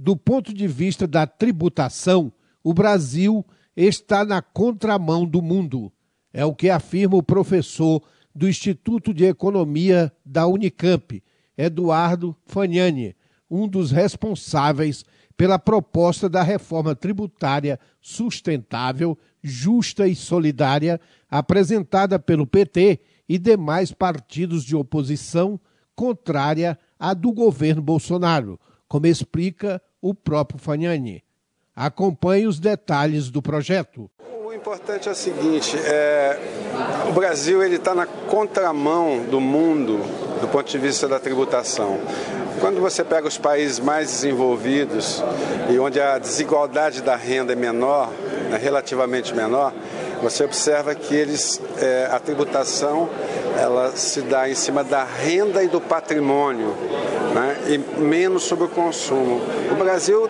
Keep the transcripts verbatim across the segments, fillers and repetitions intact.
Do ponto de vista da tributação, o Brasil está na contramão do mundo. É o que afirma o professor do Instituto de Economia da Unicamp, Eduardo Fagnani, um dos responsáveis pela proposta da reforma tributária sustentável, justa e solidária apresentada pelo P T e demais partidos de oposição contrária à do governo Bolsonaro, como explica o próprio Fagnani. Acompanhe os detalhes do projeto. O importante é o seguinte, é, o Brasil está na contramão do mundo do ponto de vista da tributação. Quando você pega os países mais desenvolvidos e onde a desigualdade da renda é menor, é relativamente menor, você observa que eles, é, a tributação ela se dá em cima da renda e do patrimônio, né, e menos sobre o consumo. O Brasil,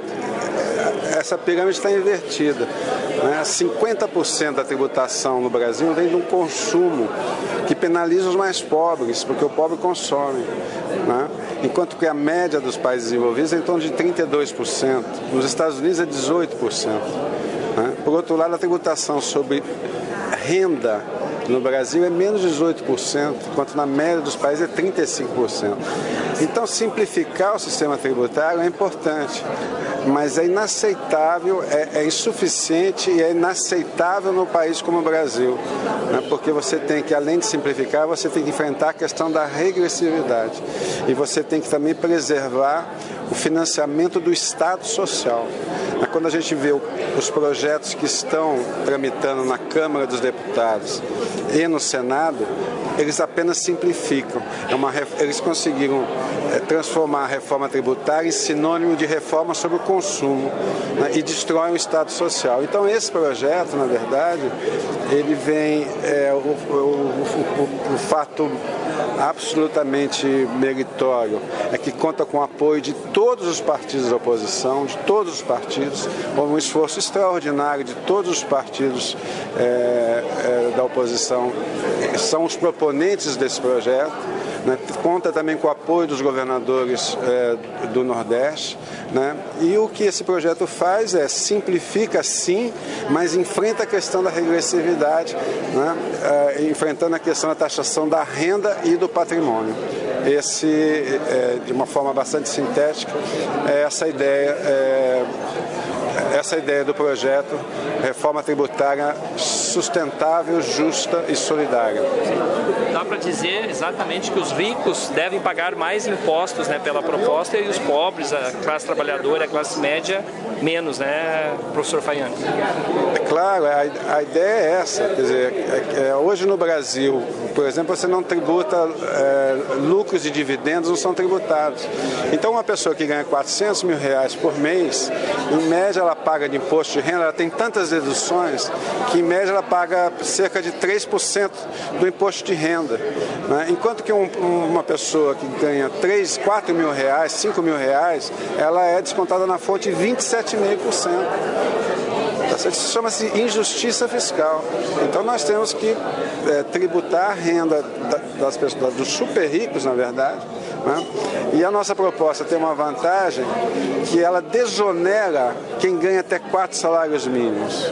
essa pirâmide está invertida. Né? cinquenta por cento da tributação no Brasil vem de um consumo que penaliza os mais pobres, porque o pobre consome. Né? Enquanto que a média dos países desenvolvidos é em torno de trinta e dois por cento. Nos Estados Unidos é dezoito por cento. Né? Por outro lado, a tributação sobre renda no Brasil é menos de dezoito por cento, enquanto na média dos países é trinta e cinco por cento. Então, simplificar o sistema tributário é importante, mas é inaceitável, é, é insuficiente e é inaceitável no país como o Brasil, né? Porque você tem que, além de simplificar, você tem que enfrentar a questão da regressividade e você tem que também preservar o financiamento do Estado social. Quando a gente vê os projetos que estão tramitando na Câmara dos Deputados e no Senado, eles apenas simplificam. É uma, eles conseguiram é, transformar a reforma tributária em sinônimo de reforma sobre o consumo, né, e destroem o Estado social. Então, esse projeto, na verdade, ele vem, é, o, o, o, o, o fato absolutamente meritório é que conta com o apoio de todos os partidos da oposição, de todos os partidos, houve um esforço extraordinário de todos os partidos é, é, da oposição, são os proponentes desse projeto, né? Conta também com o apoio dos governadores é, do Nordeste, né? E o que esse projeto faz é simplifica sim, mas enfrenta a questão da regressividade, né? É, enfrentando a questão da taxação da renda e do patrimônio. Esse, é, de uma forma bastante sintética, é essa ideia, é, essa ideia do projeto Reforma Tributária Sustentável, Justa e Solidária. Dá para dizer exatamente que os ricos devem pagar mais impostos, né, pela proposta, e os pobres, a classe trabalhadora, a classe média, menos, né, professor Fagnani? É claro, a, a ideia é essa. Quer dizer, é, é, hoje no Brasil, por exemplo, você não tributa, é, lucros e dividendos não são tributados. Então, uma pessoa que ganha quatrocentos mil reais por mês, em média ela paga de imposto de renda, ela tem tantas deduções que em média ela paga cerca de três por cento do imposto de renda. Né? Enquanto que um, uma pessoa que ganha três, quatro mil reais, cinco mil reais, ela é descontada na fonte vinte e sete vírgula cinco por cento. Isso chama-se injustiça fiscal. Então nós temos que é, tributar a renda das pessoas, dos super ricos, na verdade, né? E a nossa proposta tem uma vantagem que ela desonera quem ganha até quatro salários mínimos,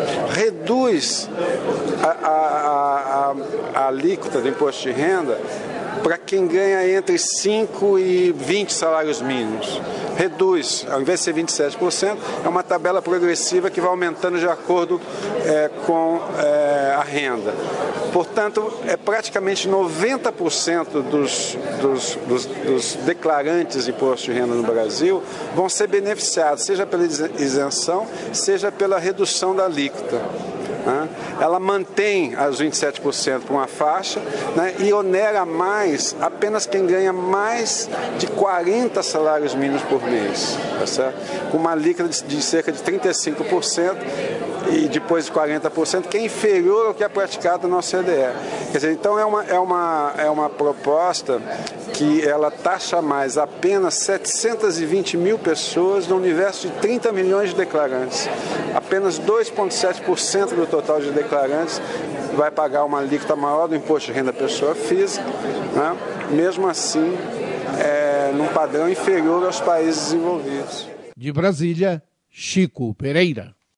reduz a, a, a, a alíquota do imposto de renda para quem ganha entre cinco e vinte salários mínimos. Reduz, ao invés de ser vinte e sete por cento, é uma tabela progressiva que vai aumentando de acordo é, com é, a renda. Portanto, é praticamente noventa por cento dos, dos, dos, dos declarantes de imposto de renda no Brasil vão ser beneficiados, seja pela isenção, seja pela redução da alíquota. Ela mantém as vinte e sete por cento para uma faixa, né, e onera mais apenas quem ganha mais de quarenta salários mínimos por mês, tá certo? Com uma alíquota de, de cerca de trinta e cinco por cento e depois de quarenta por cento, que é inferior ao que é praticado na O C D E. Quer dizer, então é uma, é uma, é uma proposta que ela taxa mais apenas setecentos e vinte mil pessoas no universo de trinta milhões de declarantes. Apenas dois vírgula sete por cento do total de declarantes vai pagar uma alíquota maior do imposto de renda da pessoa física, né? Mesmo assim, é, num padrão inferior aos países desenvolvidos. De Brasília, Chico Pereira.